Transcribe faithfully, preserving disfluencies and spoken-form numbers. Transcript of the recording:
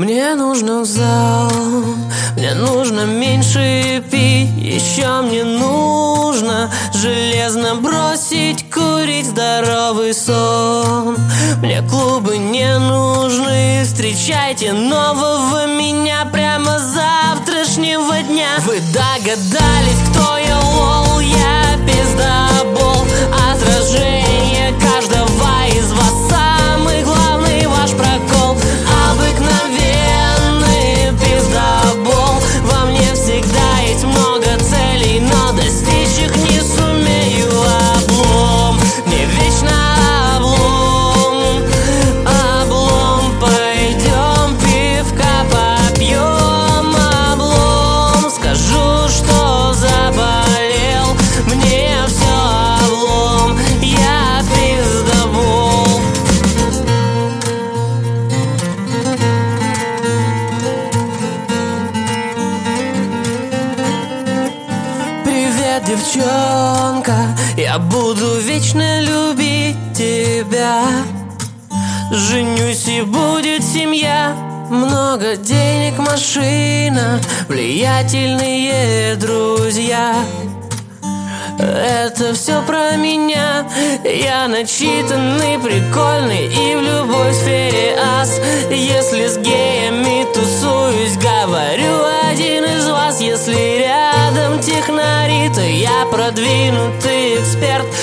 Мне нужно в зал, мне нужно меньше пить. Еще мне нужно железно бросить курить здоровый сон. Мне клубы не нужны, встречайте нового меня прямо с завтрашнего дня. Вы догадались, кто я, лол, я пиздобол. Отражение каждого из вас, самый главный ваш прокол. Обыкновенный пиздобол. Во мне всегда есть много целей, но достичь их не сумею. Облом, мне вечно облом. Облом, пойдем пивка попьем. Облом, скажу, что заболел. Мне все облом, я пиздобол. Привет, девчонка, я буду вечно любить тебя. Женюсь и будет семья, много денег, машина, влиятельные друзья. Это все про меня. Я начитанный, прикольный и в любой сфере ас. Если с геями тусуюсь, говорю, один из вас. Если рядом технари, то я продвинутый эксперт.